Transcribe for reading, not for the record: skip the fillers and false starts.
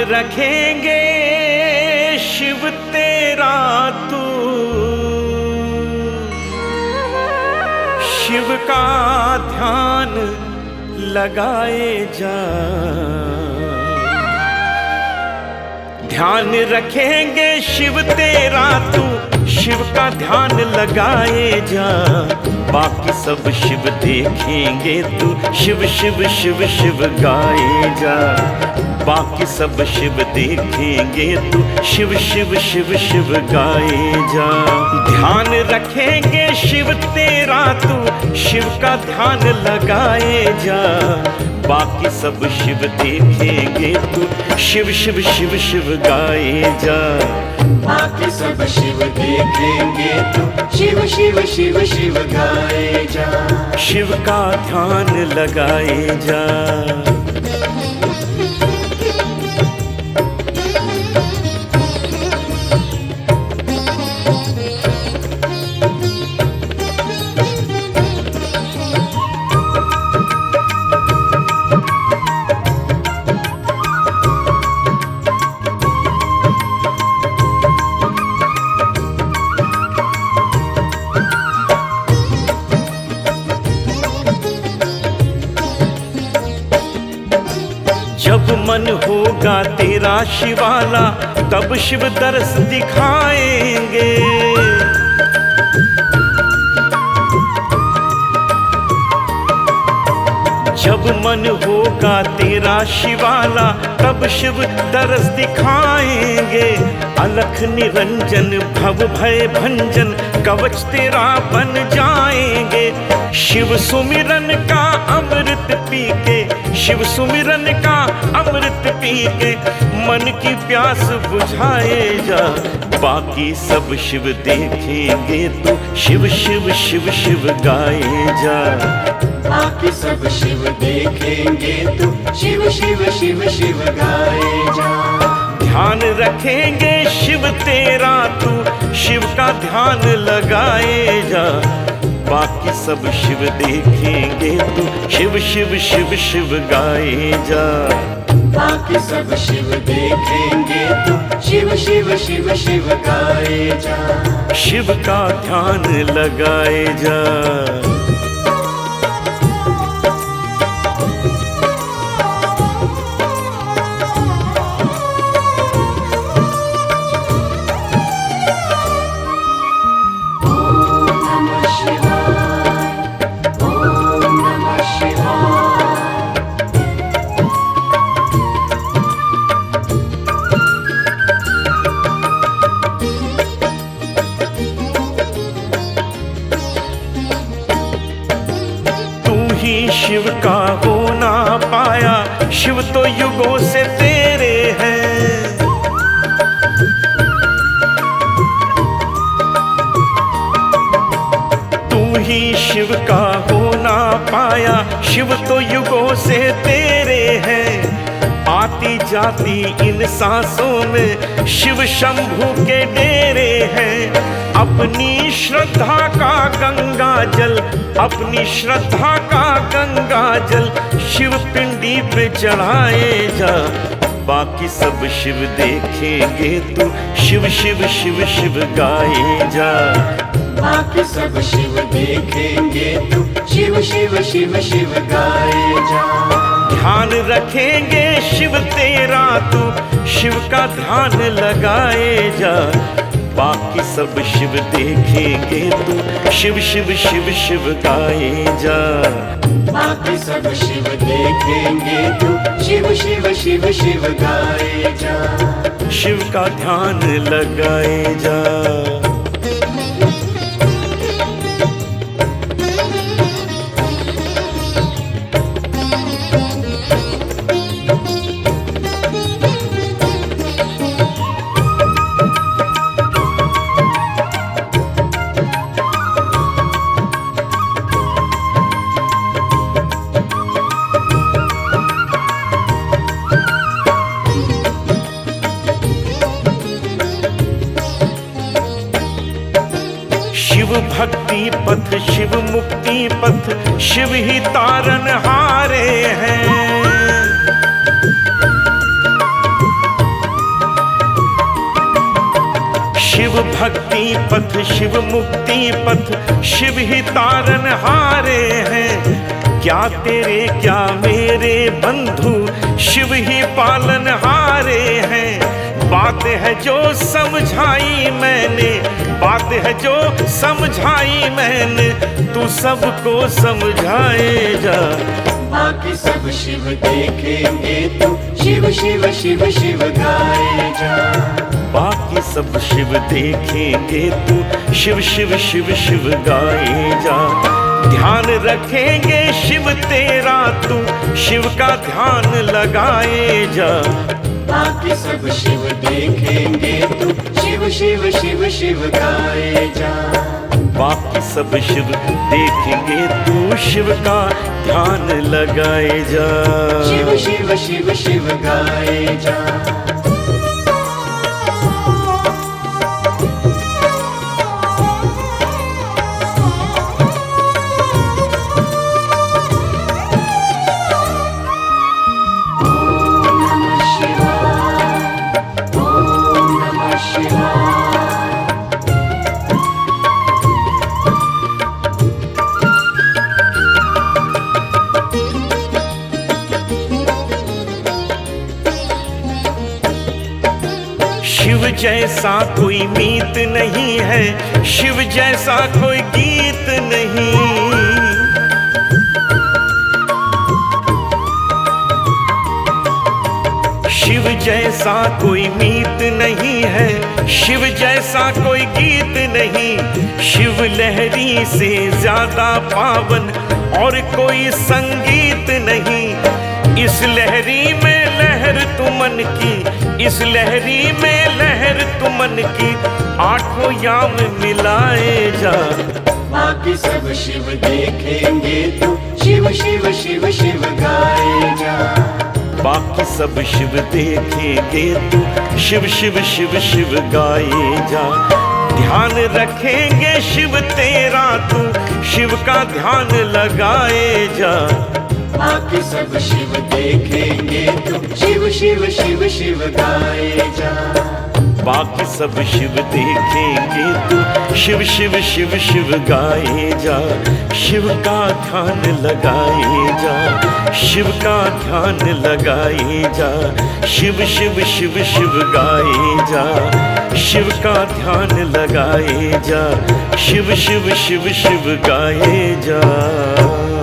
रखेंगे शिव तेरा तू, शिव का ध्यान लगाए जा। ध्यान रखेंगे शिव तेरा तू, शिव का ध्यान लगाए जा। बाकी सब शिव देखेंगे तू शिव शिव शिव शिव गाए जा। बाकी सब शिव देखेंगे तू शिव शिव शिव शिव गाए जा। ध्यान रखेंगे शिव तेरा तू, शिव का ध्यान लगाए जा। बाकी सब शिव देखेंगे तू शिव शिव शिव शिव गाए जा। बाकी सब शिव देखेंगे तो शिव शिव शिव शिव गाए जा। शिव का ध्यान लगाए जा। जब मन होगा तेरा शिवाला, तब शिव दर्श दिखाएंगे। जब मन होगा तेरा शिवाला, तब शिव दर्श दिखाएंगे। अलख निरंजन भव भय भंजन, कवच तेरा बन जाएंगे। शिव सुमिरन का अमृत पी के, शिव सुमिरन का अमृत पी के मन की प्यास बुझाए जा। बाकी सब शिव देखेंगे तो शिव शिव शिव शिव गाए जा। बाकी सब शिव देखेंगे तो शिव शिव शिव शिव गाए जा। ध्यान रखेंगे शिव तेरा तू, शिव का ध्यान लगाए जा। बाकी सब शिव देखेंगे तो शिव शिव शिव शिव गाए जा। बाकी सब शिव देखेंगे तो शिव शिव शिव शिव गाए जा। शिव का ध्यान लगाए जा। शिव का हो ना पाया, शिव तो युगों से तेरे हैं। तू ही शिव का हो ना पाया, शिव तो युगों से तेरे हैं। आती जाती इन सांसों में शिव शंभू के डेरे हैं। अपनी श्रद्धा का गंगा जल, अपनी श्रद्धा का गंगा जल शिव पिंडी पे चढ़ाए जा। बाकी सब शिव देखेंगे तू शिव शिव शिव शिव गाए जा। बाकी सब शिव देखेंगे तो शिव शिव शिव शिव गाए जा। ध्यान रखेंगे शिव तेरा तू, शिव का ध्यान लगाए जा। बाकी सब शिव देखेंगे तू शिव शिव शिव शिव गाए जा। बाकी सब शिव देखेंगे तो शिव शिव शिव शिव गाए जा। शिव का ध्यान लगाए जा। शिव भक्ति पथ, शिव मुक्ति पथ, शिव ही तारन हारे हैं। शिव भक्ति पथ शिव मुक्ति पथ शिव ही तारन हारे हैं। क्या तेरे क्या मेरे बंधु शिव ही पालन हारे हैं। बात है जो समझाई मैंने, बात है जो समझाई मैंने, तू सबको समझाए जा। बाकी सब शिव देखेंगे तू शिव शिव शिव शिव गाए जा। बाकी सब शिव देखेंगे तू शिव शिव शिव शिव गाए जा। ध्यान रखेंगे शिव तेरा तू शिव का ध्यान लगाए जा। बाकी सब शिव देखेंगे तू शिव शिव शिव शिव गाए जा। बाकी सब शिव देखेंगे तू शिव का ध्यान लगाए जा। शिव शिव शिव शिव गाए जा। शिव जैसा कोई मीत नहीं है, शिव जैसा कोई गीत नहीं। शिव जैसा कोई मीत नहीं है, शिव जैसा कोई गीत नहीं। शिव लहरी से ज्यादा पावन और कोई संगीत नहीं। इस लहरी में लहर तुमन की, इस लहरी में लहर तुमन की, आठों याम मिलाए जा। बाकी सब शिव देखेंगे तू शिव शिव शिव शिव गाए जा। बाकी सब शिव देखेंगे तू शिव शिव शिव शिव गाए जा। ध्यान रखेंगे शिव तेरा तू शिव का ध्यान लगाए जा। बाकी सब शिव देखेंगे तू शिव शिव शिव शिव गाए जा। बाकी सब शिव देखेंगे तू शिव शिव शिव शिव गाए जा। शिव का ध्यान लगाए जा, शिव का ध्यान लगाए जा। शिव शिव शिव शिव गाए जा, शिव का ध्यान लगाए जा। शिव शिव शिव शिव गाए जा।